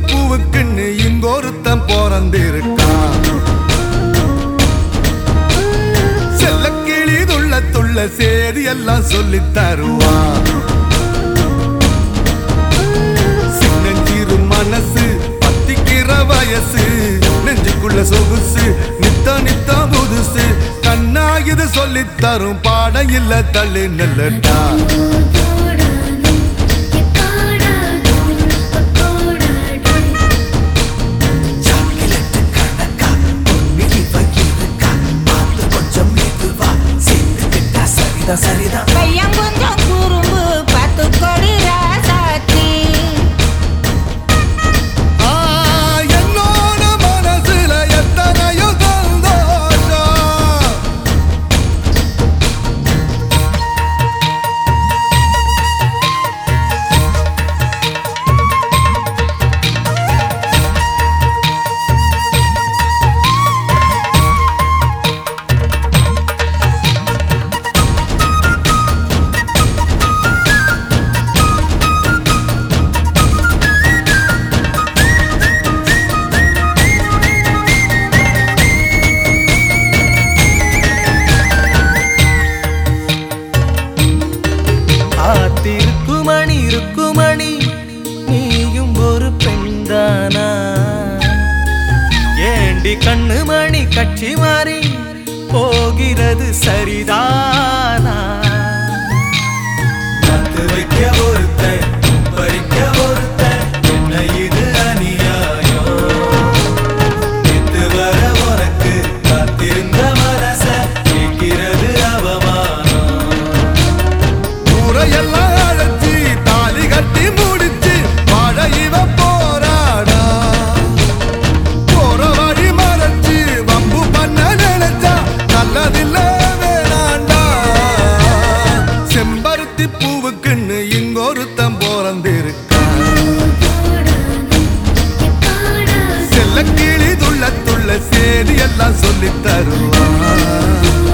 பூவுக்குன்னு இங்கொருத்தன் பிறந்திருக்கான். செல்லக்கிளி துள்ள சேதி எல்லாம் சொல்லி தருவான். சின்னஞ்சிறு மனசு பத்திக்கிற வயசு நெஞ்சுக்குள்ள சொகுசு நித்த புதுசு கண்ணா இது சொல்லி தரும் பாடம் இல்ல தள்ளி நில்லட்டா. சரிதான் பையன் கொஞ்சம் குறும்பு பார்த்து கொடி ராசாத்தி. என்னோட மனசுல எத்தனையோ சந்தோஷம். இருக்குமணி நீயும் ஒரு பெண்தானா? ஏண்டி கண்ணு மணி கட்சி மாறி போகிறது சரிதானா? வைக்க ஒருத்தன் பறிக்க ஒருத்தன் என்ன இது அநியாயம்? எத்து வர உனக்கு காத்திருந்த மனச கேட்கிறது அவமானம். ஊரையெல்லாம் கட்டி முடிச்சு வாழ இவ போராடா. போற வழி மறைச்சு வம்பு பண்ண நினைச்சா நல்லதில்ல வேணாண்டா. செம்பருத்தி பூவுக்குன்னு இங்கொருத்தன் பிறந்திருக்கான். செல்லக்கிளி துள்ள சேதி எல்லாம் சொல்லி தருவான்.